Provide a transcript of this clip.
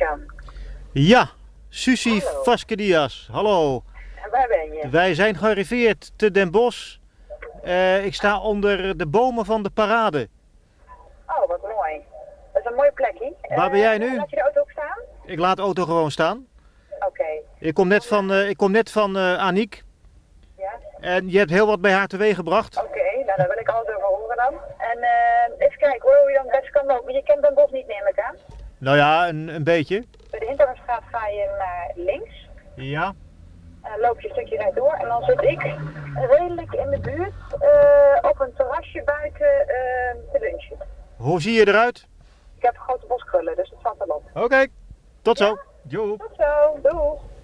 Jan. Ja, Susi Hallo. Vasquedias, hallo. En waar ben je? Wij zijn gearriveerd te Den Bosch. Ik sta onder de bomen van de parade. Oh, wat mooi. Dat is een mooi plekje. Waar ben jij nu? Laat je de auto ook staan? Ik laat de auto gewoon staan. Oké. Ik kom net van Aniek. Ja? En je hebt heel wat bij haar teweeg gebracht. Oké, nou daar wil ik alles over horen dan. En even kijken hoor, hoe je dan best kan lopen. Je kent Den Bosch niet, neem ik aan. Nou ja, een beetje. Bij de Hinterwegstraat ga je naar links. Ja. En dan loop je een stukje rechtdoor. En dan zit ik redelijk in de buurt op een terrasje buiten te lunchen. Hoe zie je eruit? Ik heb grote boskrullen, dus het valt wel op. Oké, tot zo. Ja? Jo. Tot zo, doeg!